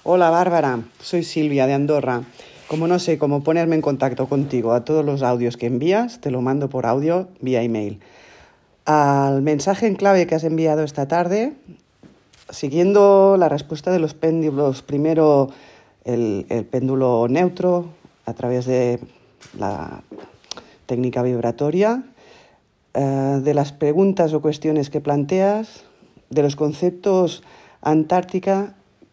Hola Bárbara, soy Silvia de Andorra. Como no sé cómo ponerme en contacto contigo a todos los audios que envías, te lo mando por audio vía email. Al mensaje en clave que has enviado esta tarde, siguiendo la respuesta de los péndulos, primero el péndulo neutro a través de la técnica vibratoria, de las preguntas o cuestiones que planteas, de los conceptos Antártica,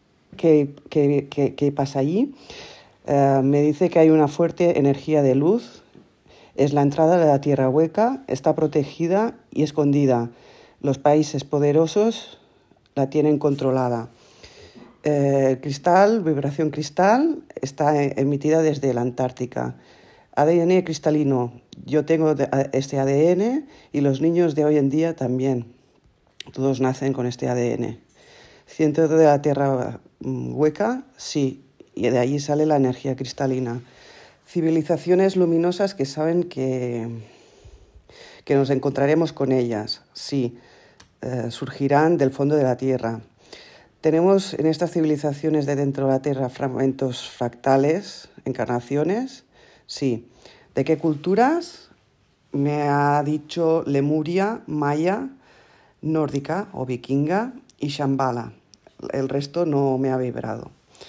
¿qué pasa allí? Me dice que hay una fuerte energía de luz, es la entrada de la tierra hueca, está protegida y escondida. Los países poderosos la tienen controlada. Cristal, vibración cristal, está emitida desde la Antártica. ADN cristalino, yo tengo este ADN y los niños de hoy en día también. Todos nacen con este ADN. Centro de la tierra hueca, sí, y de allí sale la energía cristalina. Civilizaciones luminosas que saben que nos encontraremos con ellas, sí, surgirán del fondo de la tierra. Tenemos en estas civilizaciones de dentro de la tierra fragmentos fractales, encarnaciones, sí. ¿De qué culturas? Me ha dicho Lemuria, Maya, nórdica o vikinga y Shambhala. El resto no me ha vibrado.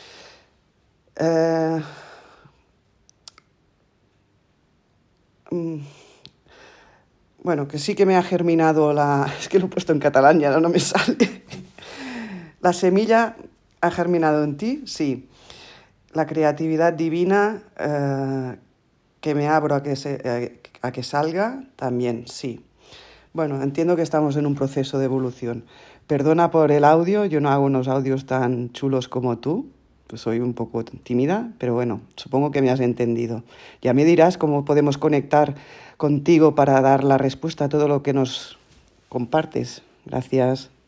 Bueno, que sí que me ha germinado es que lo he puesto en catalán, ya no me sale. La semilla ha germinado en ti, sí. La creatividad divina, que me abro a que salga, también, sí. Bueno, entiendo que estamos en un proceso de evolución. Perdona por el audio, yo no hago unos audios tan chulos como tú, pues soy un poco tímida, pero bueno, supongo que me has entendido. Ya me dirás cómo podemos conectar contigo para dar la respuesta a todo lo que nos compartes. Gracias.